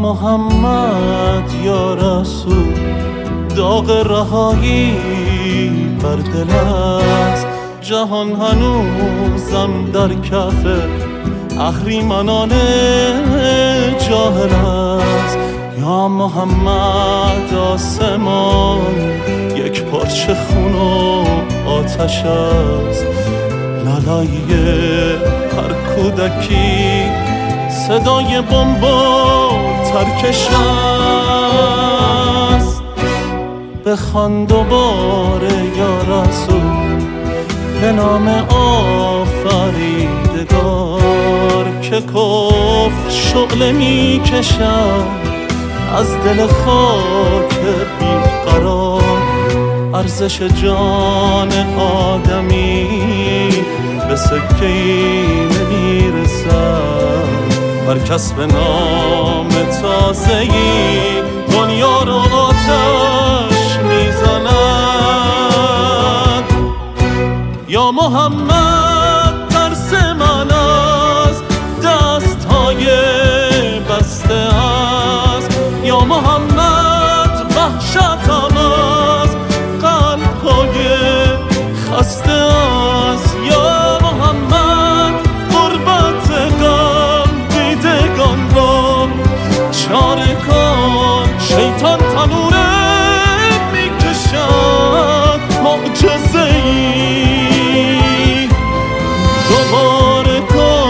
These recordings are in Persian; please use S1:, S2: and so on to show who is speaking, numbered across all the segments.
S1: محمد یا رسول، داغ رهایی بر دل است. جهان هنوزم در کف اهریمنان جاهل است. یا محمد آسمان یک پارچه خون و آتش است. لالای هر کودکی صدای بمب و ترکش است. بخوان دوباره یا رسول به نام آفریدگار که کفر شعله می کشد از دل خاک بیقرار. ارزش جان آدمی به سکه‌ای نمیرسد. هر کس به نام تازه‌ای دنیا رو آتش میزند. یا محمد ترس من از دست‌های بسته است. یا محمد وحشتم از قلب‌های خسته است. یا محمد غربت غم دیدگان را چاره کن. شیطان تنوره میکشد معجزه‌ای دوباره کن.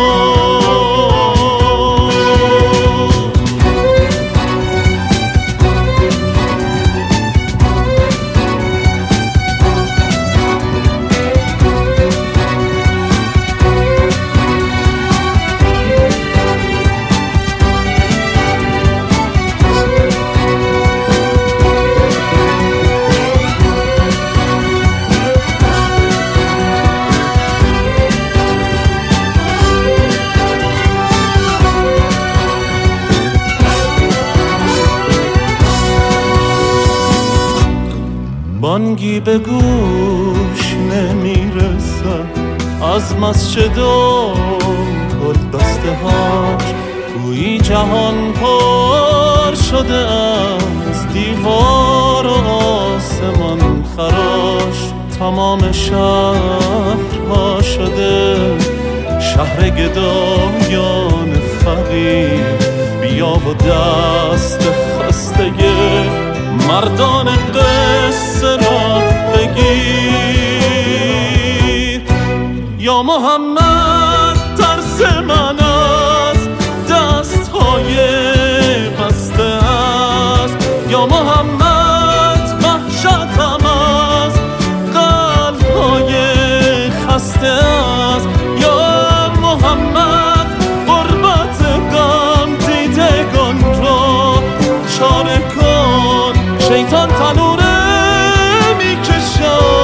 S1: بانگی به گوش نمیرسد از مسجد و گلدسته هاش. گویی جهان پر شده از دیوار و آسمان خراش. تمام شهرها شده شهر گدایان فقیر. بیا و دست خستگی مردان قصه را بگیر. یا محمد ترس من از دست‌های بسته است. یا محمد وحشتم از قلب‌های خسته است. یا محمد غربت غم دیدگان را چاره کن. شیطان تنوره میکشد